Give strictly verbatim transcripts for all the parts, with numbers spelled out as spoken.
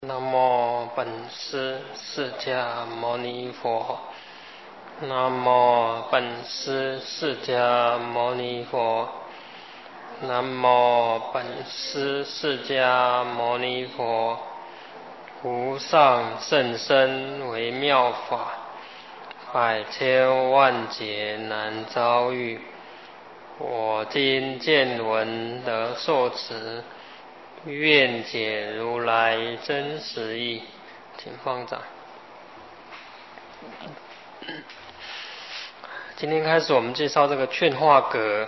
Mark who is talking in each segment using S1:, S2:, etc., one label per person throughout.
S1: 南无本师释迦牟尼佛。南无本师释迦牟尼佛。南无本师释迦牟尼佛。无上甚深微妙法，百千万劫难遭遇。我今见闻得受持，愿解如来真实义。请放掌。今天开始我们介绍这个劝化格，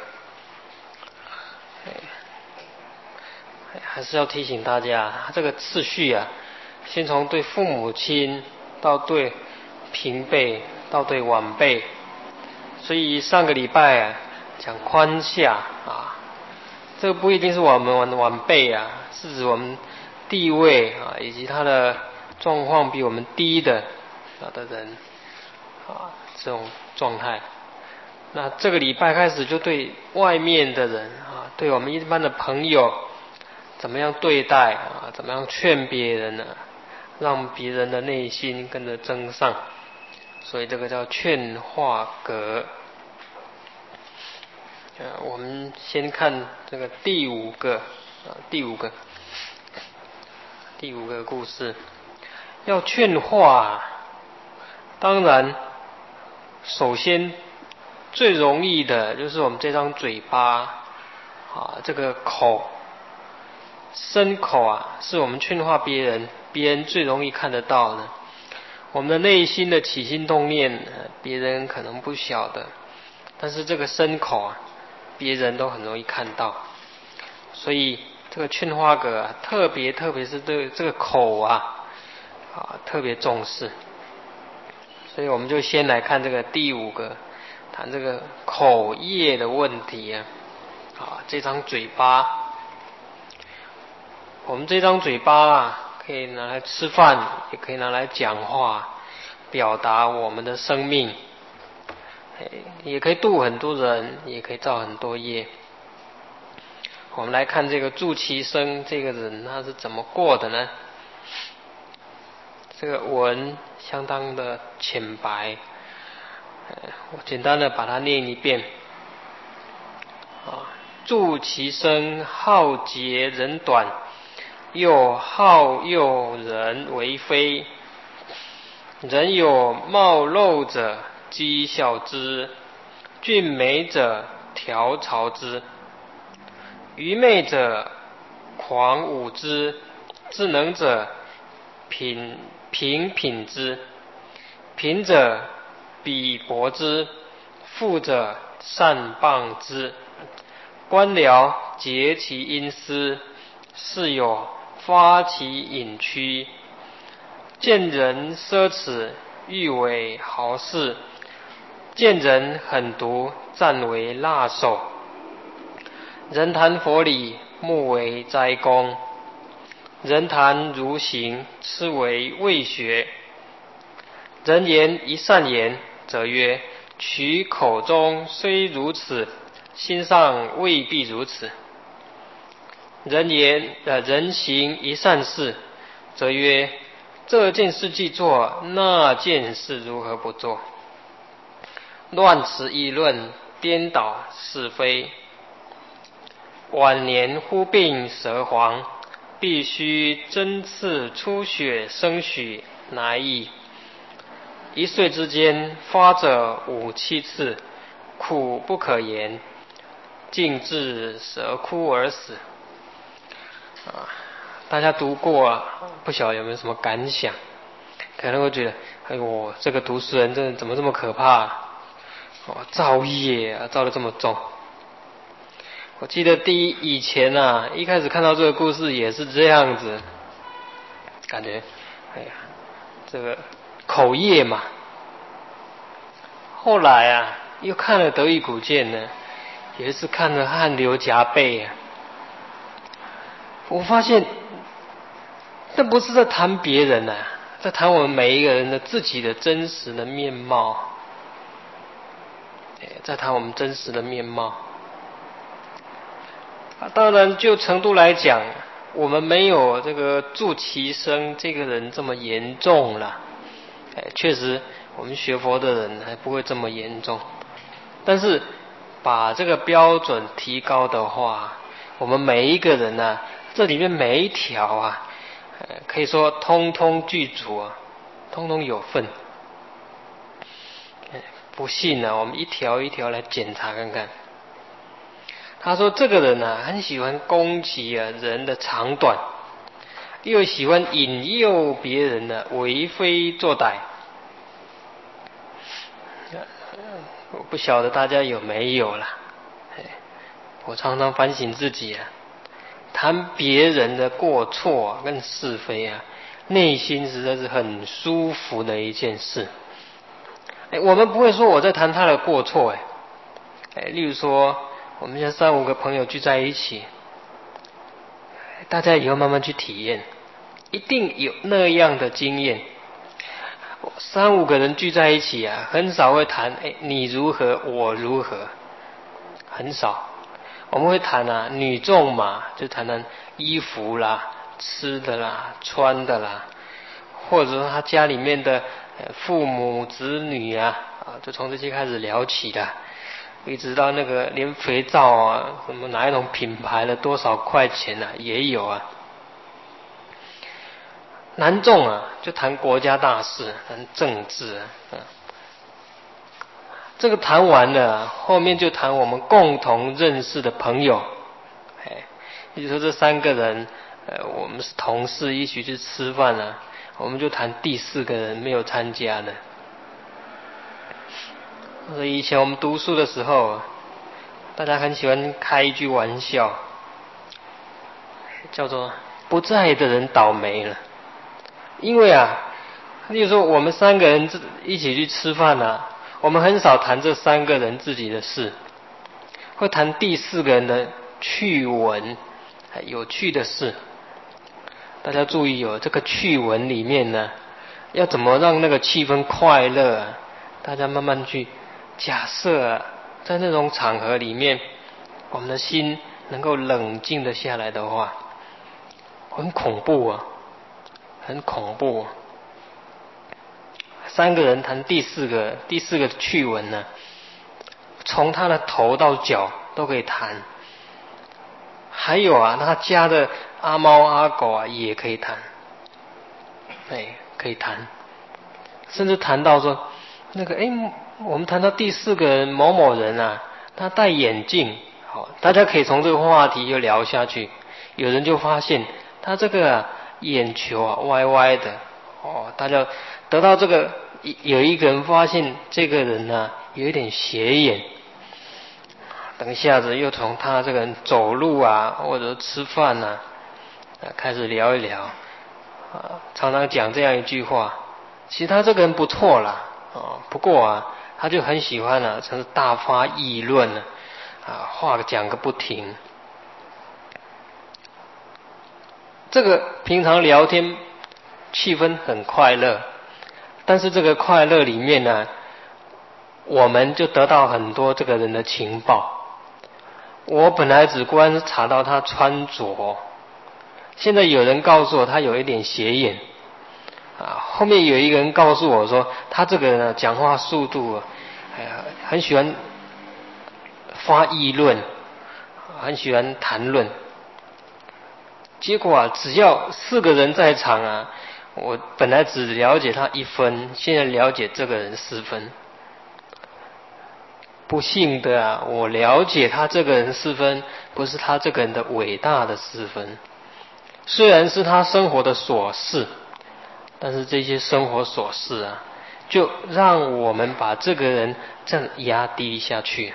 S1: 还是要提醒大家，这个次序啊，先从对父母亲到对平辈到对晚辈，所以上个礼拜啊讲宽下啊，这个不一定是我们的晚辈啊，是指我们地位啊以及他的状况比我们低的啊的人啊这种状态。那这个礼拜开始就对外面的人啊，对我们一般的朋友，怎么样对待啊？怎么样劝别人呢？让别人的内心跟着增上，所以这个叫劝化格。呃，我们先看这个第五个啊，第五个，第五个故事，要劝化，当然，首先最容易的就是我们这张嘴巴啊，这个口。身口啊，是我们劝化别人，别人最容易看得到的。我们的内心的起心动念，别人可能不晓得，但是这个身口啊，别人都很容易看到。所以这个劝化格啊，特别特别是对这个口啊，啊特别重视。所以我们就先来看这个第五个，谈这个口业的问题啊，啊这张嘴巴。我们这张嘴巴啊，可以拿来吃饭，也可以拿来讲话，表达我们的生命，也可以度很多人，也可以造很多业。我们来看这个祝其生这个人，他是怎么过的呢？这个文相当的浅白，我简单的把它念一遍。啊，祝其生好结人短，又好诱人为非，人有貌陋者讥笑之，俊美者调嘲之，愚昧者狂舞之，智能者品平品之，贫者鄙薄之，富者善谤之，官僚竭其阴私，士有发其隐屈，见人奢侈，欲为豪士；见人狠毒，暂为辣手。人谈佛理，目为斋公；人谈儒行，痴为魏学。人言一善言，则曰：取口中虽如此，心上未必如此。人言呃人行一善事，则曰：这件事既做，那件事如何不做？乱词议论，颠倒是非。晚年忽病舌黄，必须针刺出血生许，难易。一岁之间，发者五七次，苦不可言，竟致舌枯而死。啊，大家读过啊，不晓得有没有什么感想？可能会觉得，哎呦，这个读书人真的怎么这么可怕啊？哦，造业啊，造得这么重。我记得第一以前啊，一开始看到这个故事也是这样子，感觉，哎呀，这个口业嘛。后来啊，又看了《德育古鉴》呢，也是看得汗流浃背啊。我发现，这不是在谈别人啊，在谈我们每一个人的自己的真实的面貌，在谈我们真实的面貌。啊，当然就程度来讲， 我们没有这个住其生这个人这么严重了。哎，确实我们学佛的人还不会这么严重，但是把这个标准提高的话，我们每一个人啊，这里面每一条啊，呃，可以说通通具足啊，通通有份。不信呢、啊，我们一条一条来检查看看。他说这个人啊，很喜欢攻击啊人的长短，又喜欢引诱别人呢、啊、为非作歹。我不晓得大家有没有啦，我常常反省自己啊，谈别人的过错啊跟是非啊，内心实在是很舒服的一件事。哎，我们不会说我在谈他的过错，哎，哎，例如说我们现在三五个朋友聚在一起，大家以后慢慢去体验，一定有那样的经验。三五个人聚在一起啊，很少会谈哎你如何我如何，很少。我们会谈啊女众嘛，就谈谈衣服啦、吃的啦、穿的啦，或者说他家里面的父母子女啊，啊，就从这些开始聊起的，一直到那个连肥皂啊，什么哪一种品牌的多少块钱啊，也有啊。男众啊，就谈国家大事，谈政治啊，嗯，这个谈完了，后面就谈我们共同认识的朋友，哎，比如说这三个人，呃，我们是同事，一起去吃饭啊，我们就谈第四个人没有参加的。所以以前我们读书的时候，大家很喜欢开一句玩笑，叫做“不在的人倒霉了”。因为啊，例如说我们三个人一起去吃饭啊，我们很少谈这三个人自己的事，会谈第四个人的趣闻，有趣的事。大家注意哦，这个趣闻里面呢，要怎么让那个气氛快乐啊？大家慢慢去假设啊，在那种场合里面，我们的心能够冷静的下来的话，很恐怖啊，很恐怖啊。三个人谈第四个第四个趣闻呢，从他的头到脚都可以谈。还有啊，他家的阿猫阿狗啊也可以谈，哎，可以谈，甚至谈到说那个哎，我们谈到第四个人某某人啊，他戴眼镜，好，大家可以从这个话题就聊下去。有人就发现他这个、啊、眼球啊歪歪的，哦，大家得到这个，有一个人发现这个人呢、啊、有一点斜眼。等一下子又从他这个人走路啊，或者吃饭啊，开始聊一聊，啊，常常讲这样一句话，其实他这个人不错啦，哦，不过啊，他就很喜欢啊，真是大发议论啊，啊，话讲个不停。这个平常聊天气氛很快乐，但是这个快乐里面呢，我们就得到很多这个人的情报。我本来只观察到他穿着，现在有人告诉我他有一点斜眼，啊，后面有一个人告诉我说他这个人啊讲话速度，哎呀，很喜欢发议论，很喜欢谈论。结果啊，只要四个人在场啊，我本来只了解他一分，现在了解这个人四分。不幸的啊，我了解他这个人四分，不是他这个人的伟大的四分，虽然是他生活的琐事，但是这些生活琐事啊，就让我们把这个人这样压低下去。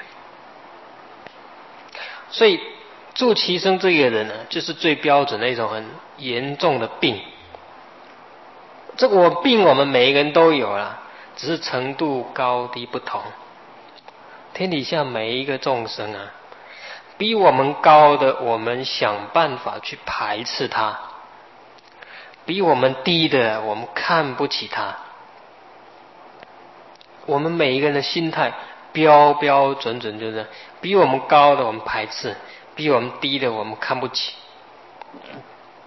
S1: 所以祝其生这个人呢、啊，就是最标准的一种很严重的病。这个我病我们每一个人都有啦，只是程度高低不同。天底下每一个众生啊，比我们高的，我们想办法去排斥他；比我们低的，我们看不起他。我们每一个人的心态标标准准就是：比我们高的我们排斥，比我们低的我们看不起。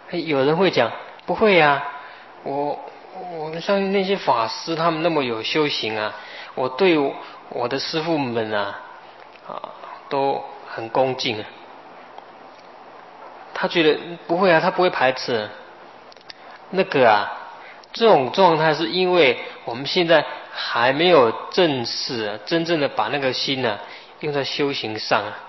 S1: 有人会讲，不会啊，我我们相信那些法师他们那么有修行啊，我对我我的师父们啊啊都很恭敬啊。他觉得不会啊，他不会排斥啊。那个啊，这种状态是因为我们现在还没有正式啊，真正的把那个心啊用在修行上啊。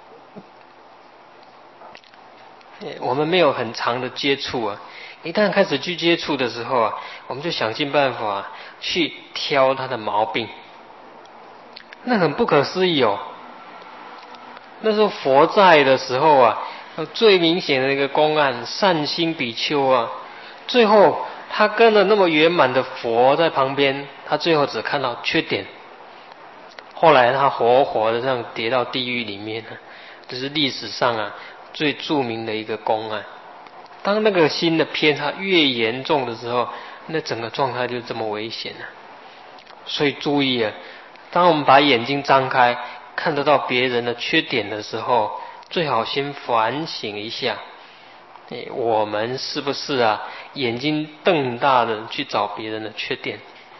S1: 我们没有很长的接触啊，一旦开始去接触的时候啊，我们就想尽办法去挑他的毛病，那很不可思议哦。那时候佛在的时候啊，最明显的一个公案，善心比丘啊，最后他跟了那么圆满的佛在旁边，他最后只看到缺点，后来他活活的这样跌到地狱里面，这是历史上啊最著名的一个公案。当那个心的偏差越严重的时候，那整个状态就这么危险了。所以注意啊，当我们把眼睛张开看得到别人的缺点的时候，最好先反省一下，我们是不是啊眼睛瞪大的去找别人的缺点？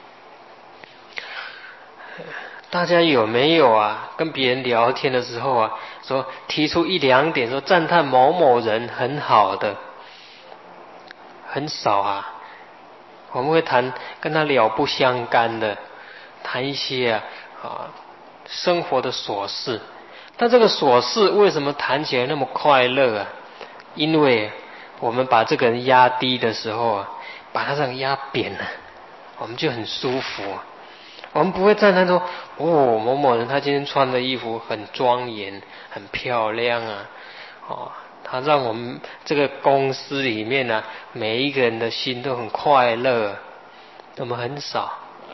S1: 大家有没有啊跟别人聊天的时候啊，说提出一两点，说赞叹某某人很好的？很少啊，我们会谈跟他了不相干的，谈一些啊啊生活的琐事。但这个琐事为什么谈起来那么快乐啊？因为我们把这个人压低的时候啊，把他这样压扁了，我们就很舒服啊。我们不会赞叹说，哦，某某人他今天穿的衣服很庄严，很漂亮啊，哦。他让我们这个公司里面呢、啊，每一个人的心都很快乐，我们很少。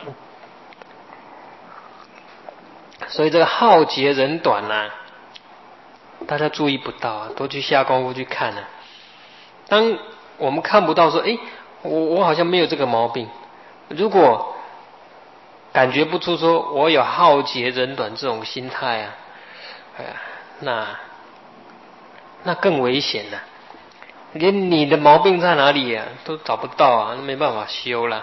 S1: 所以这个好劫人短啊，大家注意不到啊，多去下功夫去看啊。当我们看不到说，诶，我我好像没有这个毛病，如果感觉不出说我有好劫人短这种心态啊，哎呀，那那更危险了。连你的毛病在哪里啊都找不到啊，没办法修了。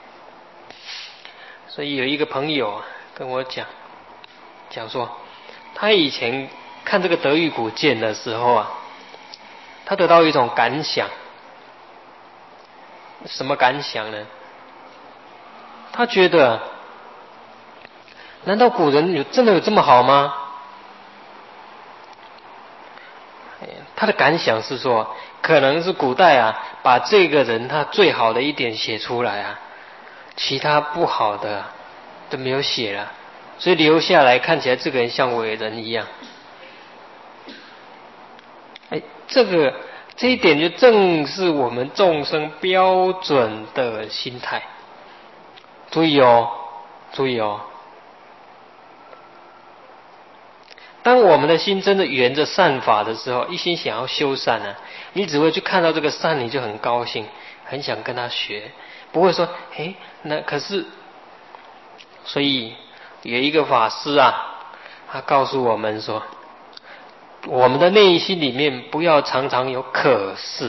S1: 所以有一个朋友跟我讲讲说，他以前看这个德育古鉴的时候啊，他得到一种感想。什么感想呢？他觉得，难道古人有真的有这么好吗？他的感想是说，可能是古代啊，把这个人他最好的一点写出来啊，其他不好的都没有写了，所以留下来看起来这个人像伟人一样。哎，这个这一点就正是我们众生标准的心态。注意哦，注意哦。当我们的心真的缘着善法的时候，一心想要修善呢、啊，你只会去看到这个善，你就很高兴，很想跟他学，不会说，诶，那可是，所以有一个法师啊，他告诉我们说，我们的内心里面不要常常有可是，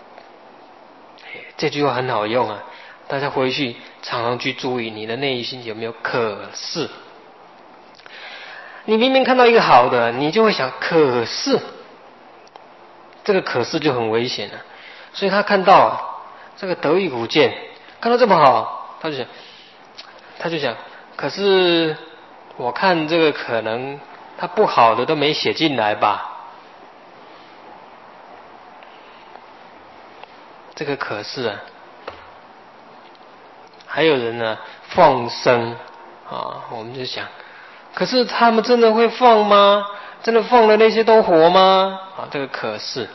S1: 这句话很好用啊，大家回去常常去注意你的内心有没有可是。你明明看到一个好的，你就会想，可是这个可是就很危险了。所以他看到这个德育古鉴，看到这么好，他就想，他就想，可是我看这个可能他不好的都没写进来吧？这个可是啊，还有人呢放生啊，我们就想。可是他们真的会放吗？真的放了那些都活吗？啊，这个可是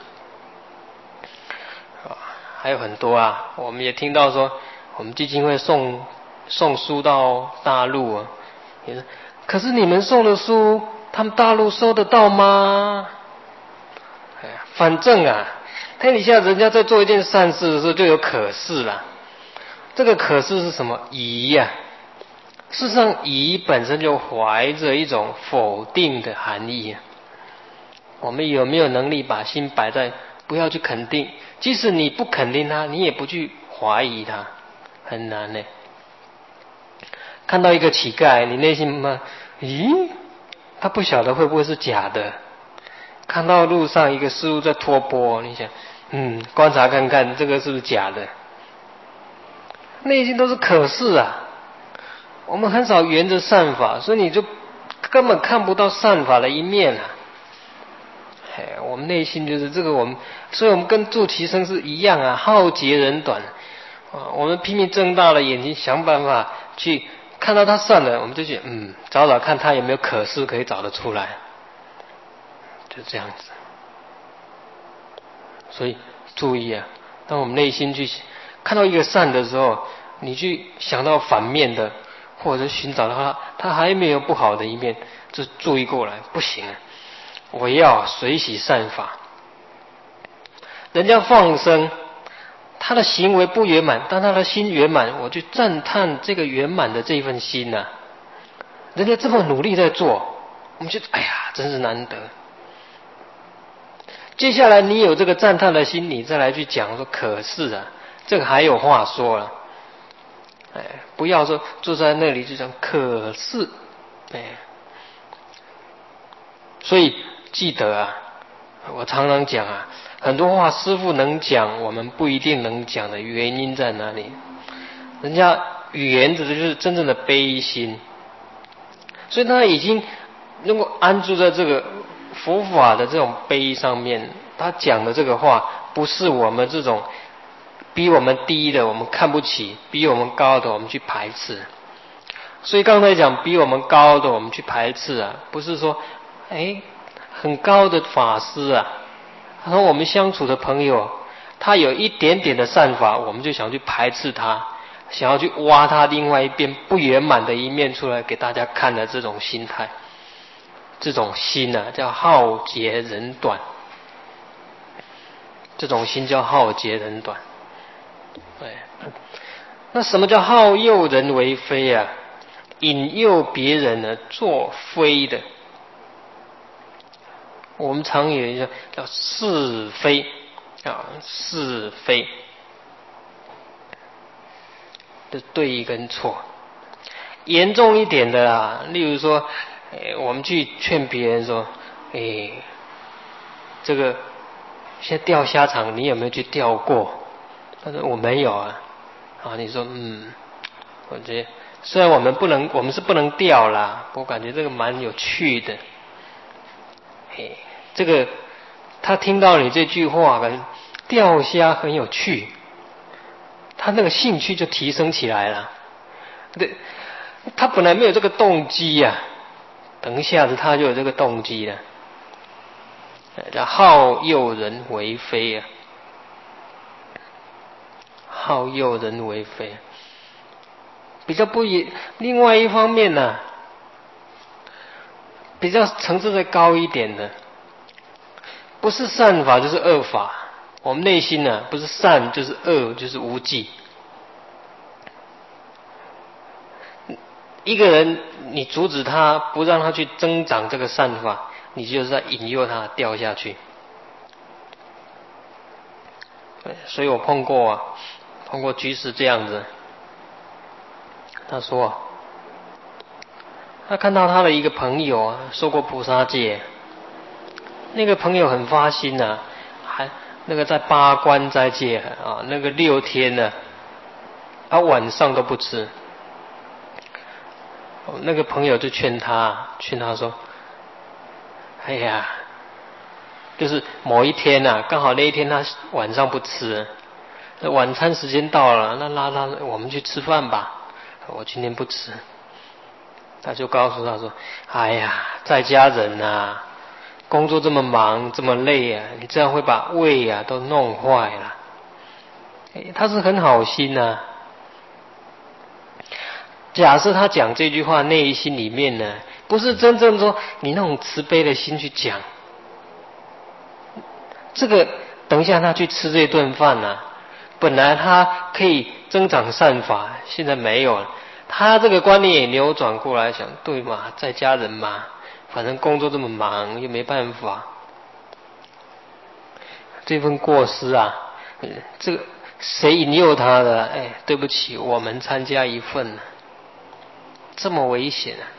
S1: 啊，还有很多啊。我们也听到说，我们基金会送送书到大陆啊，也是。可是你们送的书，他们大陆收得到吗？哎呀，反正啊，天底下人家在做一件善事的时候，就有可是啦。这个可是是什么？疑呀、啊。事实上，疑本身就怀着一种否定的含义啊。我们有没有能力把心摆在不要去肯定， 即使你不肯定他，你也不去怀疑他，很难呢。看到一个乞丐，你内心嘛，咦，他不晓得会不会是假的？看到路上一个师父在托钵，你想，嗯，观察看看这个是不是假的？内心都是可是啊。我们很少沿着善法，所以你就根本看不到善法的一面啊。哎，我们内心就是这个，我们，所以我们跟住其生是一样啊，好劫人短啊。我们拼命睁大了眼睛，想办法去看到他善了，我们就去嗯，找找看他有没有可是可以找得出来，就这样子。所以注意啊，当我们内心去看到一个善的时候，你去想到反面的，或者寻找到他，他还没有不好的一面，就注意过来，不行啊！我要随喜善法。人家放生，他的行为不圆满，但他的心圆满，我就赞叹这个圆满的这份心呐、啊。人家这么努力在做，我们就哎呀，真是难得。接下来你有这个赞叹的心，你再来去讲说，可是啊，这个还有话说了。哎，不要说坐在那里就讲可是，哎，所以记得啊，我常常讲啊，很多话师父能讲，我们不一定能讲的原因在哪里？人家语言指的就是真正的悲心，所以他已经如果安住在这个佛法的这种悲上面，他讲的这个话不是我们这种比我们低的我们看不起，比我们高的我们去排斥。所以刚才讲比我们高的我们去排斥啊，不是说哎很高的法师啊，和我们相处的朋友，他有一点点的善法，我们就想去排斥他，想要去挖他另外一边不圆满的一面出来给大家看的这种心态，这种心啊叫好劫人短，这种心叫好劫人短。对，那什么叫好诱人为非啊？引诱别人呢做非的。我们常有一个叫是非啊，是非的对跟错。严重一点的啦，例如说，哎，我们去劝别人说，哎，这个现在钓虾场你有没有去钓过？他说我没有啊。啊，你说嗯，我觉得虽然我们不能，我们是不能钓啦，我感觉这个蛮有趣的。嘿，这个他听到你这句话，钓虾很有趣，他那个兴趣就提升起来了。对，他本来没有这个动机呀、啊，等一下子他就有这个动机了，叫好诱人为非啊，好诱人为非。比较不一，另外一方面呢、啊，比较层次再高一点的，不是善法就是恶法。我们内心呢、啊，不是善就是恶，就是无记。一个人，你阻止他，不让他去增长这个善法，你就是在引诱他掉下去。所以我碰过啊，碰过居士这样子。他说，他看到他的一个朋友啊，受过菩萨戒，那个朋友很发心啊，还那个在八关斋戒啊，那个六天呢、啊，他晚上都不吃。那个朋友就劝他，劝他说：“哎呀，就是某一天啊，刚好那一天他晚上不吃，那晚餐时间到了，那拉他我们去吃饭吧。我今天不吃。”他就告诉他说：“哎呀，在家人啊，工作这么忙，这么累啊，你这样会把胃啊都弄坏了。”哎，他是很好心啊。假设他讲这句话，内心里面呢，不是真正说你那种慈悲的心去讲，这个等一下他去吃这顿饭呢、啊，本来他可以增长善法，现在没有了，他这个观念也扭转过来想，对嘛，在家人嘛，反正工作这么忙，又没办法，这份过失啊， 嗯，这个谁引诱他的？哎，对不起，我们参加一份，这么危险啊！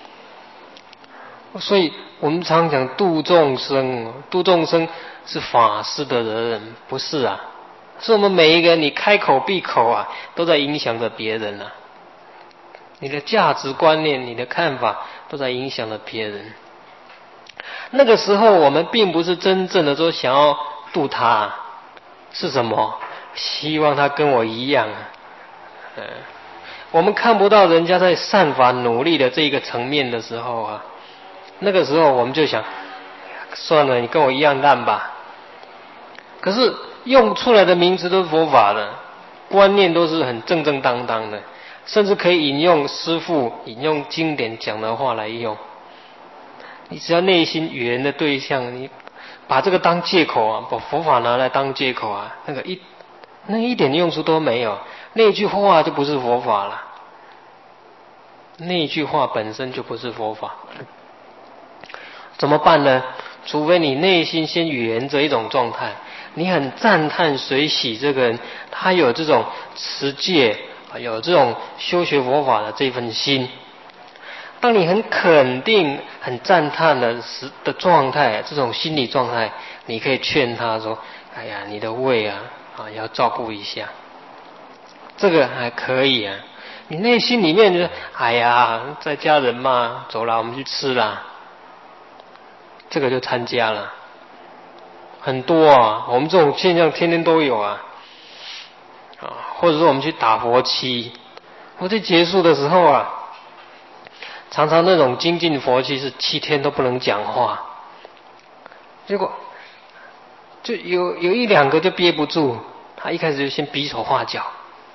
S1: 所以我们常讲度众生，度众生是法师的责任，不是啊？是我们每一个人，你开口闭口啊，都在影响着别人啊。你的价值观念、你的看法，都在影响着别人。那个时候，我们并不是真正的说想要度他，是什么？希望他跟我一样。嗯，我们看不到人家在善法努力的这个层面的时候啊，那个时候我们就想，算了，你跟我一样烂吧。可是用出来的名词都是佛法的，观念都是很正正当当的，甚至可以引用师父引用经典讲的话来用。你只要内心语言的对象，你把这个当借口啊，把佛法拿来当借口啊，那个一那一点用处都没有，那一句话就不是佛法了。那一句话本身就不是佛法，怎么办呢？除非你内心先语言这一种状态，你很赞叹随喜这个人，他有这种持戒，有这种修学佛法的这份心。当你很肯定、很赞叹的时的状态，这种心理状态，你可以劝他说：“哎呀，你的胃啊，啊要照顾一下。”这个还可以啊。你内心里面就哎呀，在家人嘛，走了，我们去吃啦。这个就参加了，很多啊，我们这种现象天天都有啊。啊，或者说我们去打佛七，佛七结束的时候啊。常常那种精进佛七是七天都不能讲话，结果就有有一两个就憋不住，他一开始就先比手画脚，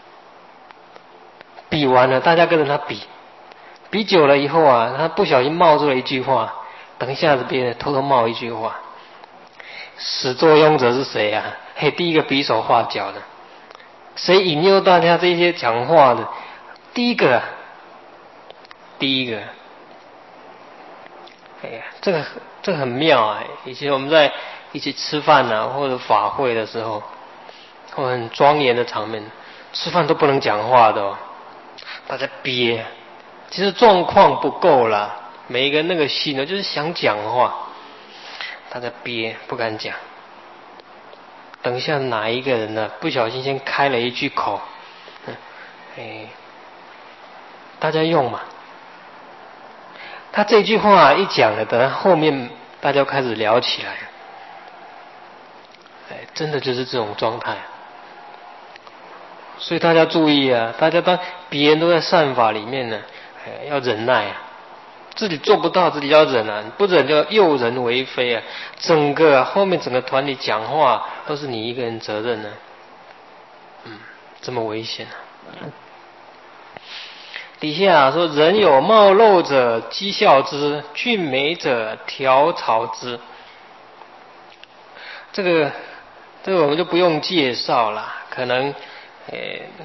S1: 比完了大家跟着他比，比久了以后啊，他不小心冒出了一句话，等一下子别人偷偷冒一句话，始作俑者是谁啊？嘿，第一个比手画脚的，谁引诱大家这些讲话的？第一个。第一个，哎呀，这个这个很妙啊！以前我们在一起吃饭啊，或者法会的时候，或很庄严的场面，吃饭都不能讲话的哦，大家憋。其实状况不够啦，每一个那个心呢，就是想讲话，大家憋不敢讲。等一下哪一个人呢，不小心先开了一句口，哎，大家用嘛。他这句话一讲了，等后面大家开始聊起来，哎，真的就是这种状态。所以大家注意啊，大家当别人都在善法里面呢，哎，要忍耐啊，自己做不到，自己要忍啊，不忍就诱人为非啊。整个、啊、后面整个团体讲话都是你一个人责任呢、啊，嗯，这么危险啊。底下说：人有貌陋者讥笑之，俊美者调嘲之。这个这个我们就不用介绍了，可能呃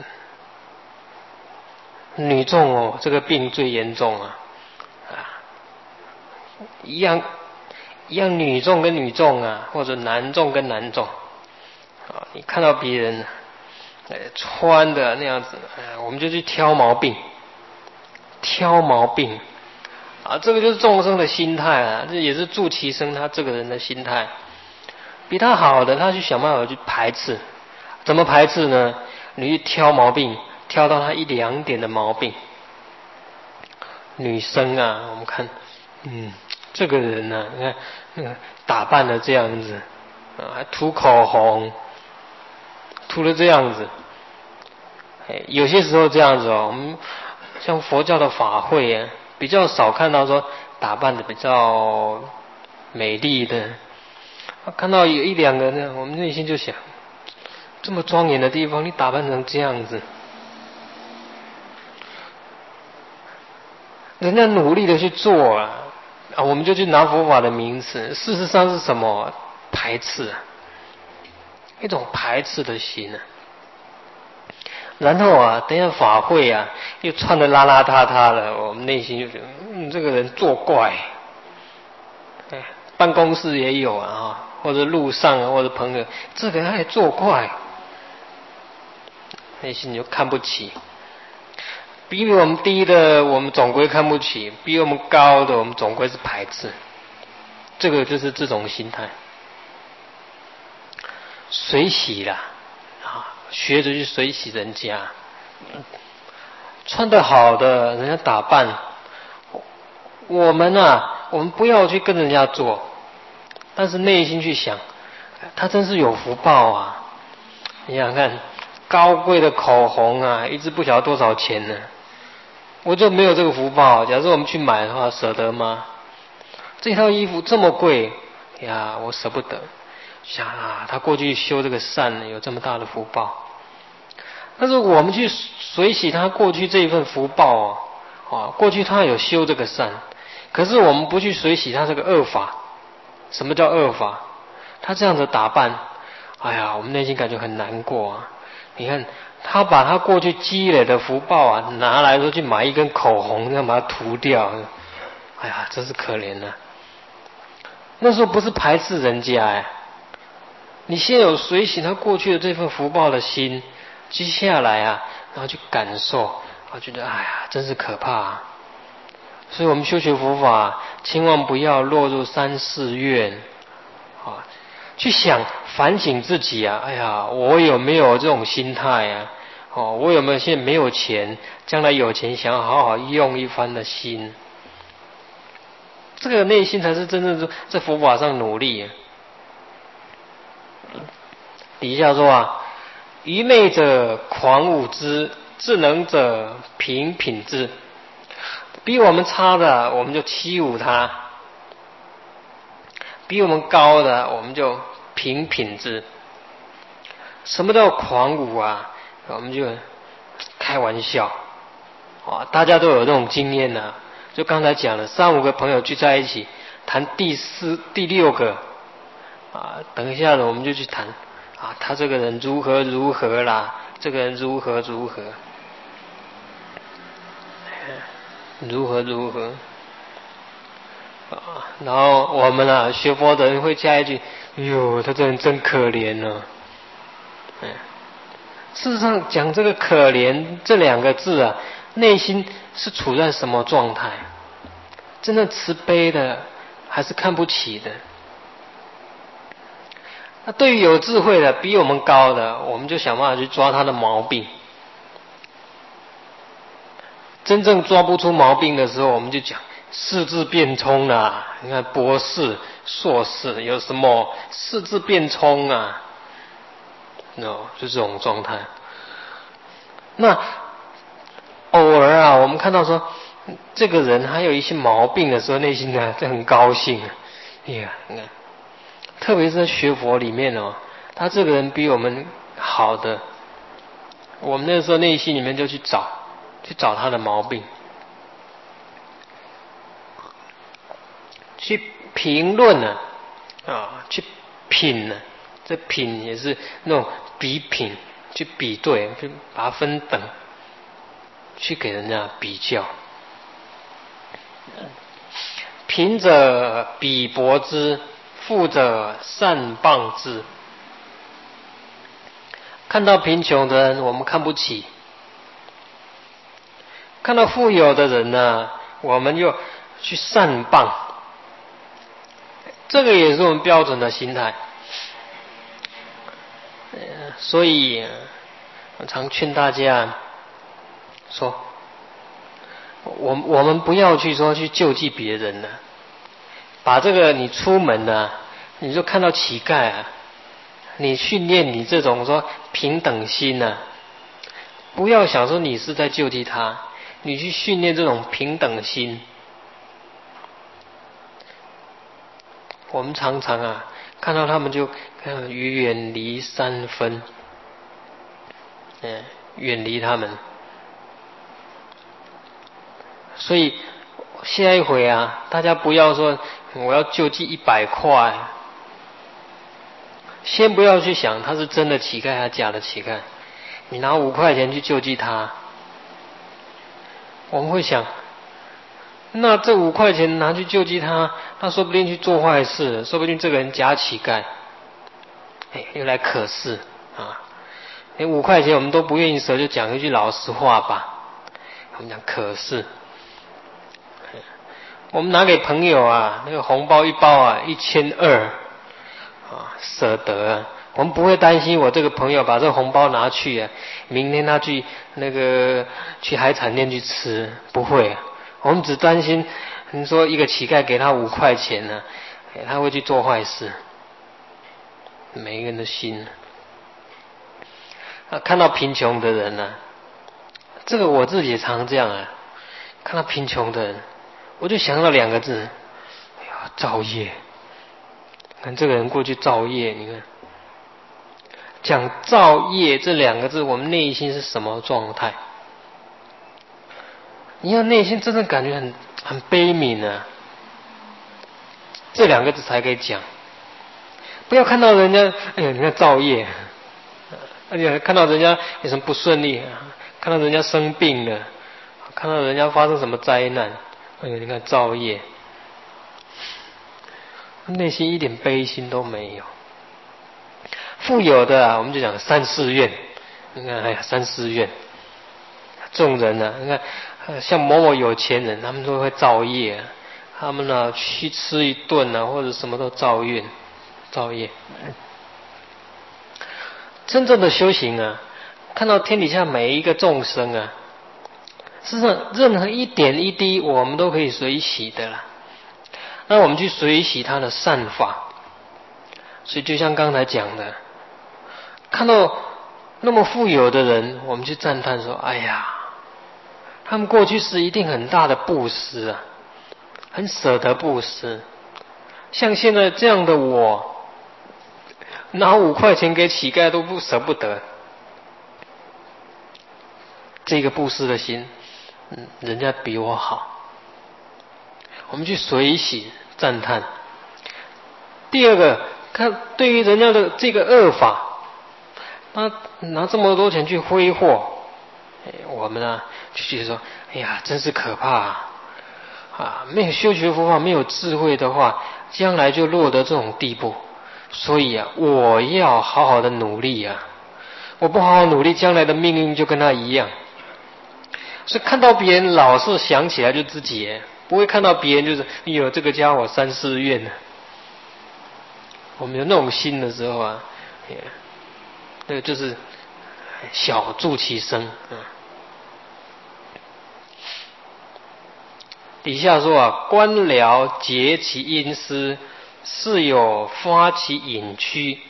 S1: 女众哦，这个病最严重啊啊，一样一样女众跟女众啊，或者男众跟男众啊，你看到别人呃穿的那样子，呃，我们就去挑毛病。挑毛病啊，这个就是众生的心态啊，这也是住其生他这个人的心态。比他好的，他去想办法去排斥。怎么排斥呢？你去挑毛病，挑到他一两点的毛病。女生啊，我们看，嗯，这个人呢、啊，你看那个打扮的这样子，啊，还涂口红，涂了这样子。哎，有些时候这样子哦，我们。像佛教的法会啊，比较少看到说打扮的比较美丽的，看到有一两个呢，我们内心就想，这么庄严的地方，你打扮成这样子，人家努力的去做啊，啊，我们就去拿佛法的名词，事实上是什么？排斥啊，一种排斥的心啊。然后啊，等一下法会啊，又穿得邋邋遢遢的，我们内心就觉得，嗯，这个人作怪。办公室也有啊，或者路上啊，或者朋友，这个人还作怪， 内心就看不起。比我们低的，我们总归看不起；比我们高的，我们总归是排斥。这个就是这种心态。随喜啦，啊，学着去随喜人家，穿得好的，人家打扮，我们啊，我们不要去跟人家做，但是内心去想，他真是有福报啊！你想想看，高贵的口红啊，一支不晓得多少钱呢？我就没有这个福报。假设我们去买的话，舍得吗？这套衣服这么贵呀，我舍不得。想啊，他过去修这个善，有这么大的福报。但是我们去随喜他过去这一份福报哦，啊，过去他有修这个善，可是我们不去随喜他这个恶法。什么叫恶法？他这样子打扮，哎呀，我们内心感觉很难过啊。你看，他把他过去积累的福报啊，拿来说去买一根口红，要把它涂掉，哎呀，真是可怜啊。那时候不是排斥人家哎。你先有随喜他过去的这份福报的心，接下来啊，然后去感受，我觉得哎呀，真是可怕啊！所以我们修学佛法，千万不要落入三世怨啊！去想反省自己啊！哎呀，我有没有这种心态啊？哦，我有没有现在没有钱，将来有钱想要好好用一番的心？这个内心才是真正在佛法上努力啊。底下说啊，愚昧者狂侮之，智能者平品之。比我们差的，我们就欺侮他；比我们高的，我们就平品之。什么叫狂侮啊？我们就开玩笑啊，大家都有这种经验呢、啊。就刚才讲了，三五个朋友聚在一起谈第四、第六个啊，等一下呢，我们就去谈。啊，他这个人如何如何啦？这个人如何如何？如何如何？啊，然后我们啊，学佛的人会加一句：“哟，他这人真可怜呢、啊。”事实上，讲这个“可怜”这两个字啊，内心是处在什么状态？真正慈悲的，还是看不起的？那对于有智慧的比我们高的，我们就想办法去抓他的毛病。真正抓不出毛病的时候，我们就讲四字变通啊。你看博士、硕士有什么四字变通啊？ no， 就这种状态。那偶尔啊，我们看到说这个人还有一些毛病的时候，内心呢就很高兴。哎呀，你看。特别是在学佛里面哦，他这个人比我们好的，我们那时候内心里面就去找，去找他的毛病，去评论呢，啊，去品呢，这品也是那种比品，去比对，去把它分等，去给人家比较。贫者鄙薄之，富者善谤之。看到贫穷的人，我们看不起；看到富有的人呢，我们又去善谤。这个也是我们标准的心态。所以，我常劝大家说，我我们不要去说去救济别人了，把这个你出门呢、啊，你就看到乞丐啊。你训练你这种说平等心呢、啊，不要想说你是在救济他，你去训练这种平等心。我们常常啊看到他们就远离三分，嗯，远离他们。所以下一回啊，大家不要说我要救济一百块。先不要去想他是真的乞丐还是假的乞丐，你拿五块钱去救济他，我们会想，那这五块钱拿去救济他，他说不定去做坏事，说不定这个人假乞丐，哎，又来可是啊， 连五块钱我们都不愿意舍，就讲一句老实话吧。我们讲可是，我们拿给朋友啊，那个红包一包啊，一千二啊，舍得啊。我们不会担心我这个朋友把这个红包拿去啊，明天他去那个去海产店去吃，不会啊。我们只担心你说一个乞丐给他五块钱呢、啊，他会去做坏事。每一个人的心啊，看到贫穷的人呢、啊，这个我自己也常这样啊。看到贫穷的人，我就想到两个字，哎呀，造业。看这个人过去造业，你看讲造业这两个字，我们内心是什么状态？你要内心真正感觉很很悲悯啊，这两个字才可以讲。不要看到人家，哎呀，你看造业，而且看到人家有什么不顺利，看到人家生病了，看到人家发生什么灾难，哎呀，你看造业，内心一点悲心都没有。富有的啊，我们就讲三四愿，你看，哎呀，三四愿，众人啊，你看，像某某有钱人，他们都会造业、啊，他们呢、啊、去吃一顿啊，或者什么都造愿。造业，真正的修行啊，看到天底下每一个众生啊，事实上任何一点一滴，我们都可以随喜的啦。那我们去随喜他的善法，所以就像刚才讲的，看到那么富有的人，我们去赞叹说：“哎呀，他们过去是一定很大的布施啊，很舍得布施。像现在这样的我。”拿五块钱给乞丐都不舍不得，这个布施的心，嗯，人家比我好，我们去随喜赞叹。第二个，看对于人家的这个恶法，他拿这么多钱去挥霍，我们呢就觉得说，哎呀，真是可怕啊！啊，没有修学佛法，没有智慧的话，将来就落得这种地步。所以啊，我要好好的努力啊！我不好好努力，将来的命运就跟他一样。所以看到别人老是想起来就自己，不会看到别人就是哎呦这个家伙三四愿呢。我们有那种心的时候啊，那个就是小助其身啊。底下说啊，官僚结其阴私。是有发起隐屈，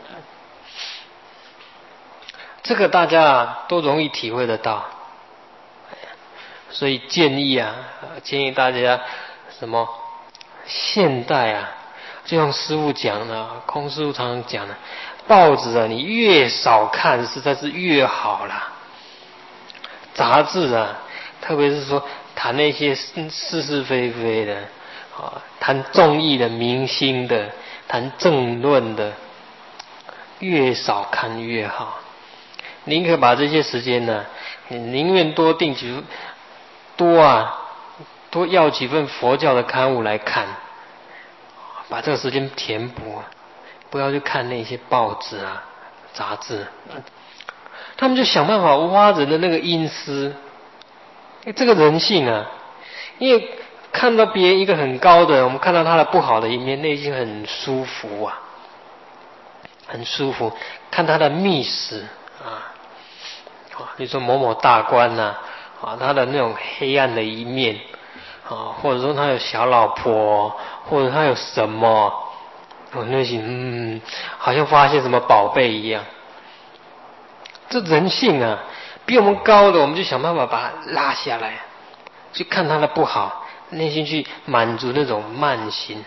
S1: 这个大家都容易体会得到，所以建议啊，建议大家什么？现代啊，就像师父讲的，空师父常常讲的，报纸啊，你越少看，实在是越好啦。杂志啊，特别是说谈那些是是非非的。啊，谈综艺的、明星的、谈政论的，越少看越好。宁可把这些时间呢，宁愿多订几多啊，多要几份佛教的刊物来看，把这个时间填补，不要去看那些报纸啊、杂志。他们就想办法挖人的那个阴私，这个人性啊，因为。看到别人一个很高的，我们看到他的不好的一面，内心很舒服啊，很舒服。看他的密室啊，比如说某某大官呐、啊，啊，他的那种黑暗的一面啊，或者说他有小老婆，或者他有什么，我内心嗯，好像发现什么宝贝一样。这人性啊，比我们高的，我们就想办法把他拉下来，去看他的不好。内心去满足那种慢心，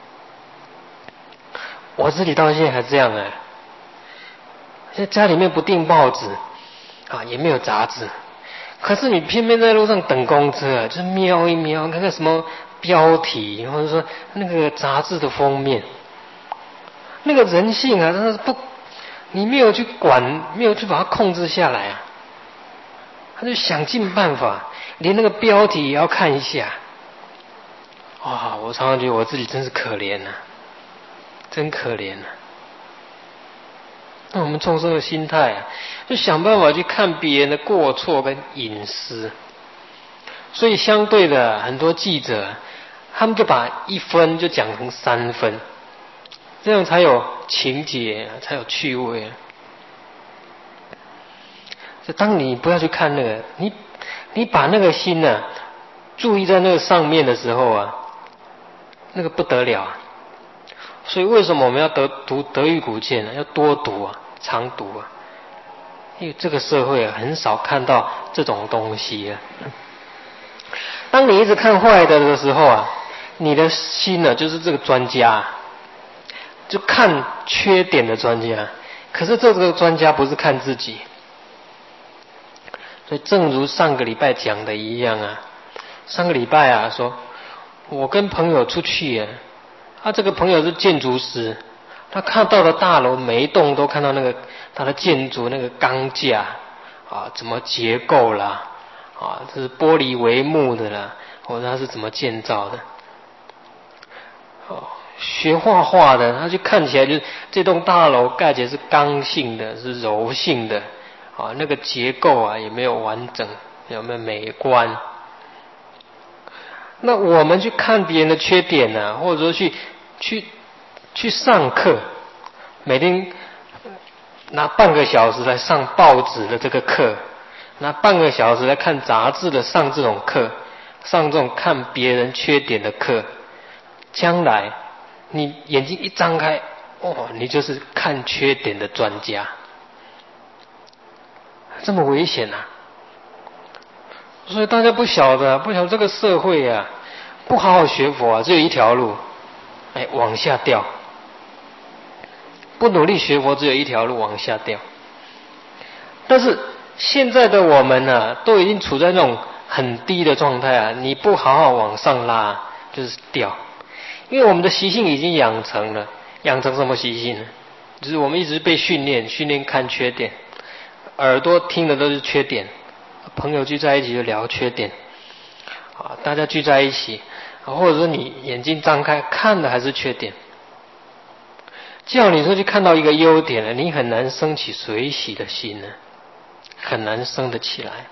S1: 我自己到现在还这样哎。现在家里面不订报纸啊，也没有杂志，可是你偏偏在路上等公车，就是瞄一瞄，看看什么标题，或者说那个杂志的封面，那个人性啊，真的是不，你没有去管，没有去把它控制下来啊，他就想尽办法，连那个标题也要看一下。哇！我常常觉得我自己真是可怜呐、啊，真可怜呐、啊。 那我们众生的心态啊，就想办法去看别人的过错跟隐私。所以相对的，很多记者他们就把一分就讲成三分，这样才有情节，才有趣味。就当你不要去看那个，你你把那个心呢、啊、注意在那个上面的时候啊，那个不得了啊。所以为什么我们要得读德育古鉴呢？要多读啊，常读啊。因为这个社会啊，很少看到这种东西啊。当你一直看坏的的时候啊，你的心呢、啊，就是这个专家，就看缺点的专家。可是这个专家不是看自己。所以正如上个礼拜讲的一样啊，上个礼拜啊说，我跟朋友出去啊，他这个朋友是建筑师，他看到的大楼每一栋都看到那个他的建筑那个钢架啊，怎么结构啦，啊，这是玻璃帷幕的啦，或者他是怎么建造的。哦，学画画的，他就看起来就是这栋大楼盖起来是刚性的，是柔性的。啊，那个结构啊也没有完整，有没有美观？那我们去看别人的缺点啊，或者说去去去上课，每天拿半个小时来上报纸的这个课，拿半个小时来看杂志的上这种课，上这种看别人缺点的课，将来你眼睛一张开，哦，你就是看缺点的专家。这么危险啊！所以大家不晓得，不晓得这个社会啊，不好好学佛啊，只有一条路，哎，往下掉。不努力学佛，只有一条路，往下掉。但是现在的我们呢、啊，都已经处在那种很低的状态啊，你不好好往上拉，就是掉。因为我们的习性已经养成了，养成什么习性呢？就是我们一直被训练，训练看缺点。耳朵听的都是缺点，朋友聚在一起就聊缺点，啊，大家聚在一起，或者说你眼睛张开看的还是缺点，叫你说去看到一个优点了，你很难升起随喜的心呢，很难升得起来。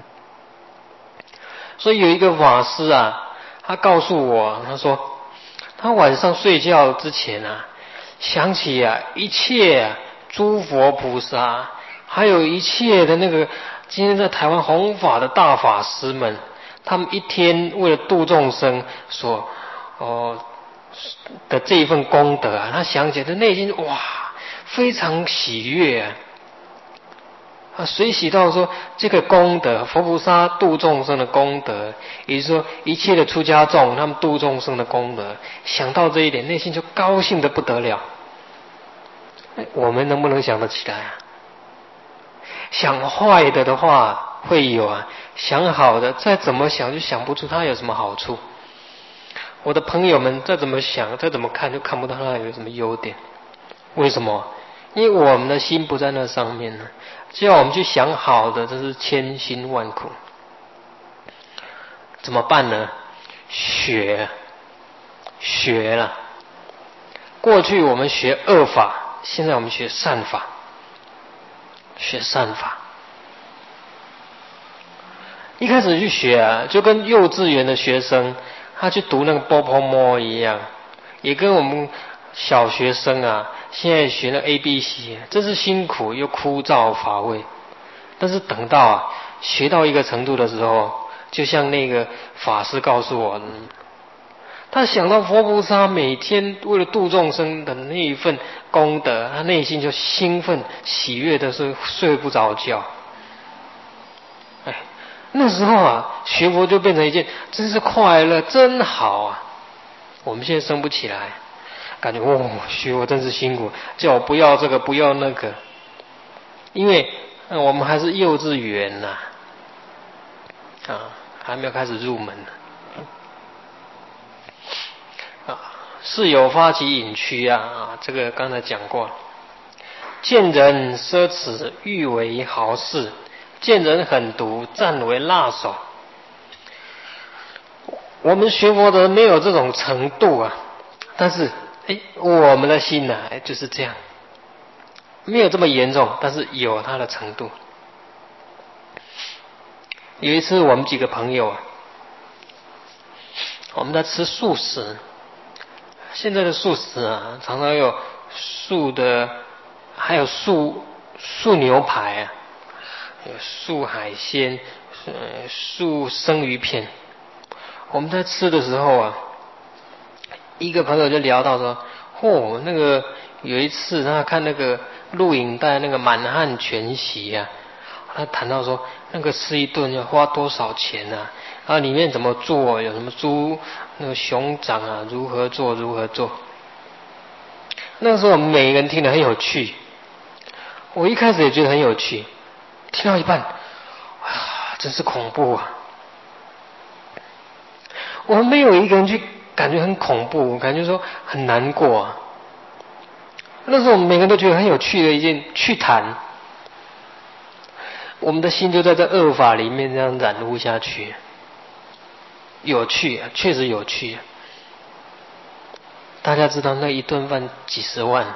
S1: 所以有一个法师啊，他告诉我，他说他晚上睡觉之前啊，想起啊一切啊诸佛菩萨。还有一切的那个今天在台湾弘法的大法师们，他们一天为了度众生所哦的这一份功德啊，他想起来，他内心哇非常喜悦啊！啊，随喜到说这个功德，佛菩萨度众生的功德，也就是说一切的出家众他们度众生的功德，想到这一点，内心就高兴得不得了。我们能不能想得起来啊？想坏的的话会有啊，想好的再怎么想就想不出它有什么好处。我的朋友们再怎么想再怎么看就看不到它有什么优点。为什么？因为我们的心不在那上面呢。只要我们去想好的，这是千辛万苦。怎么办呢？学学了。过去我们学恶法，现在我们学善法。学善法，一开始去学啊，就跟幼稚园的学生他去读那个波波摸一样，也跟我们小学生啊现在学那 A B C， 真是辛苦又枯燥乏味。但是等到啊学到一个程度的时候，就像那个法师告诉我的，他想到佛菩萨每天为了度众生的那一份功德，他内心就兴奋喜悦的是睡不着觉。哎，那时候啊学佛就变成一件真是快乐真好啊。我们现在生不起来，感觉哦学佛真是辛苦，叫我不要这个不要那个，因为我们还是幼稚园呐、啊，啊还没有开始入门呢。啊，是有发起隐屈啊啊，这个刚才讲过。见人奢侈，欲为豪士；见人狠毒，赞为辣手。我们学佛的人没有这种程度啊，但是哎，我们的心呢、啊，就是这样。 没有这么严重，但是有它的程度。有一次我们几个朋友啊，我们在吃素食。现在的素食啊，常常有素的，还有素素牛排啊，有素海鲜，呃，素生鱼片。我们在吃的时候啊，一个朋友就聊到说，哦，那个有一次他看那个录影带那个满汉全席啊，他谈到说那个吃一顿要花多少钱啊？啊，里面怎么做？有什么猪那个熊掌啊？如何做？如何做？那个时候我们每个人听得很有趣，我一开始也觉得很有趣，听到一半，啊，真是恐怖啊！我们没有一个人去感觉很恐怖，感觉说很难过啊。那时候我们每个人都觉得很有趣的一件趣谈，我们的心就在这恶法里面这样染污下去。有趣啊，确实有趣啊。大家知道那一顿饭几十万，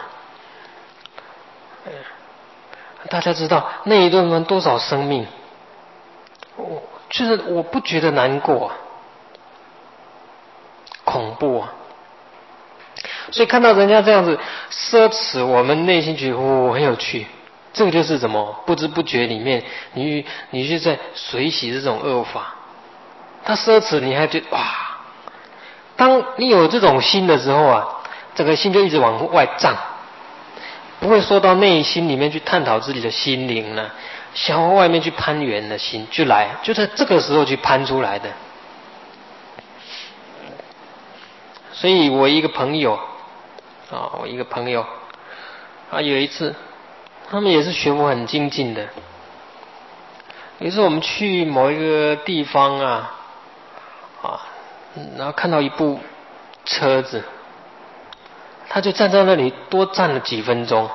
S1: 大家知道那一顿饭多少生命，我就是我不觉得难过，恐怖啊！所以看到人家这样子奢侈，我们内心觉得哦很有趣。这个就是什么？不知不觉里面，你你就在随喜这种恶法。他奢侈，你还觉得哇！当你有这种心的时候啊，整个心就一直往外胀，不会说到内心里面去探讨自己的心灵了，想往外面去攀缘的心就来，就在这个时候去攀出来的。所以我一个朋友啊，我一个朋友啊，有一次他们也是学佛很精进的，有一次我们去某一个地方啊啊。然后看到一部车子，他就站在那里多站了几分钟。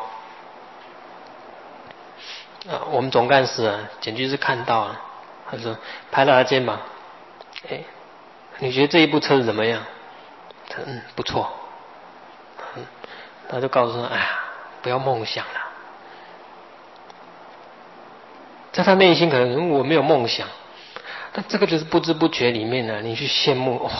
S1: 啊，我们总干事啊，简直是看到了，他说拍了他肩膀，哎，你觉得这一部车子怎么样？他说嗯不错，嗯，他就告诉他，哎呀，不要梦想了。在他内心可能我没有梦想，但这个就是不知不觉里面呢、啊，你去羡慕哇。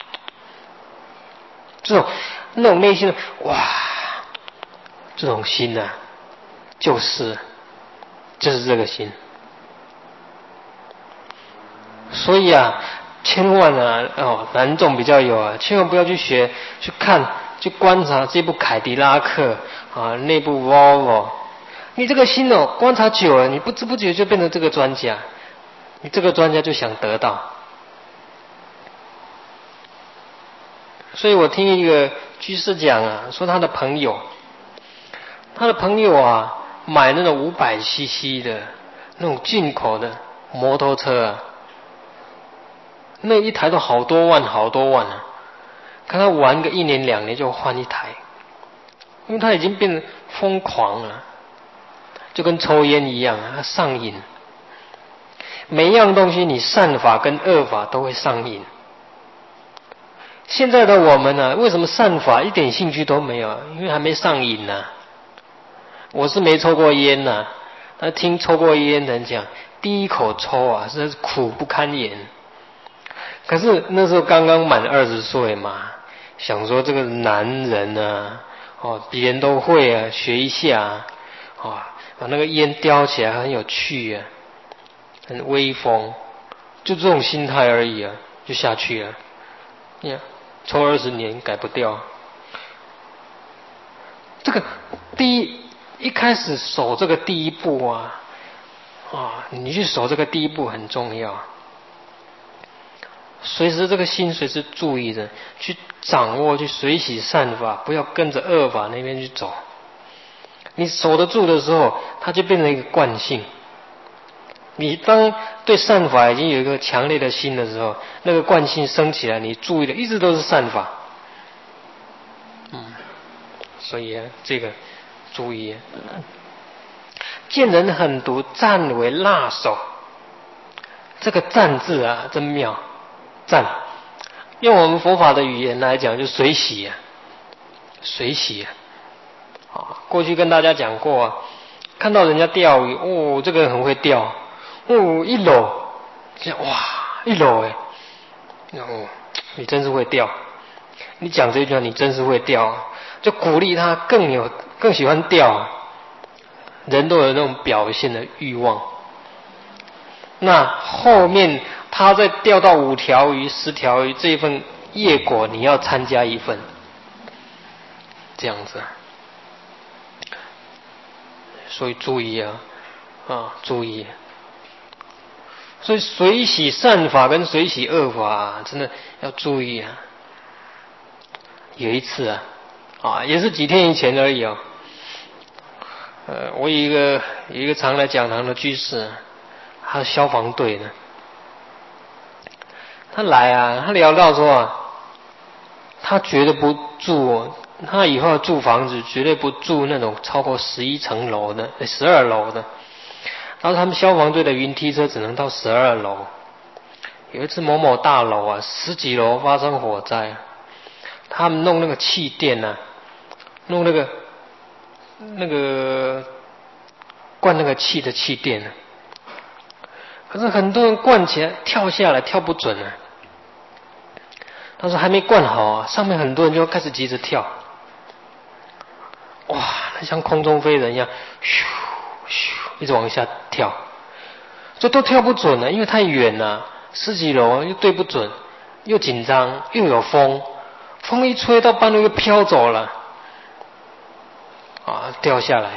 S1: 这种那种内心的哇，这种心呢、啊，就是就是这个心。所以啊，千万啊哦，男众比较有啊，千万不要去学去看去观察这部凯迪拉克啊，那部 Volvo。你这个心哦，观察久了，你不知不觉就变成这个专家，你这个专家就想得到。所以我听一个居士讲啊，说他的朋友，他的朋友啊，买那种五百 C C 的那种进口的摩托车啊，那一台都好多万好多万啊，看他玩个一年两年就换一台，因为他已经变得疯狂了，就跟抽烟一样啊，他上瘾。每一样东西你善法跟恶法都会上瘾。现在的我们呢、啊，为什么善法一点兴趣都没有？因为还没上瘾呢、啊。我是没抽过烟呐、啊，但听抽过烟的人讲，第一口抽啊，是苦不堪言。可是那时候刚刚满二十岁嘛，想说这个男人啊，哦，别人都会啊，学一下啊，哦，把那个烟叼起来很有趣啊，很威风，就这种心态而已啊，就下去了。呀，抽二十年改不掉。这个第一一开始守这个第一步啊，啊，你去守这个第一步很重要。随时这个心随时注意着，去掌握，去随喜善法，不要跟着恶法那边去走。你守得住的时候，它就变成一个惯性。你当对善法已经有一个强烈的心的时候，那个惯性升起来，你注意的一直都是善法。嗯，所以啊，这个注意、啊，见人狠毒，赞为辣手。这个赞字啊，真妙。赞，用我们佛法的语言来讲，就随喜啊，随喜啊。 啊，过去跟大家讲过啊，看到人家钓鱼，哦，这个人很会钓，哦，一搂，哇，一搂哎，哦，你真是会钓。你讲这句话，你真是会钓，就鼓励他更有更喜欢钓。人都有那种表现的欲望。那后面他再钓到五条鱼、十条鱼，这一份业果你要参加一份，这样子。所以注意啊，啊，注意。所以随喜善法跟随喜恶法、啊，真的要注意啊。有一次啊，啊，也是几天以前而已哦。呃，我有一个有一个常来讲堂的居士，他是消防队的，他来啊，他聊到说啊，他绝对不住，他以后住房子绝对不住那种超过十一层楼的，十二楼的。然后他们消防队的云梯车只能到十二楼。有一次某某大楼啊，十几楼发生火灾，他们弄那个气垫啊，弄那个那个灌那个气的气垫啊，可是很多人灌起来跳下来跳不准啊。他说还没灌好啊，上面很多人就开始急着跳，哇，那像空中飞人一样，咻咻一直往下跳，这都跳不准了，因为太远了，十几楼又对不准，又紧张又有风，风一吹到半路又飘走了，啊，掉下来。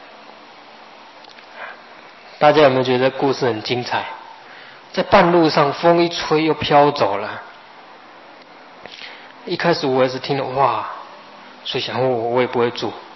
S1: 大家有没有觉得故事很精彩？在半路上风一吹又飘走了。一开始我也是听了哇，所以想我我也不会住，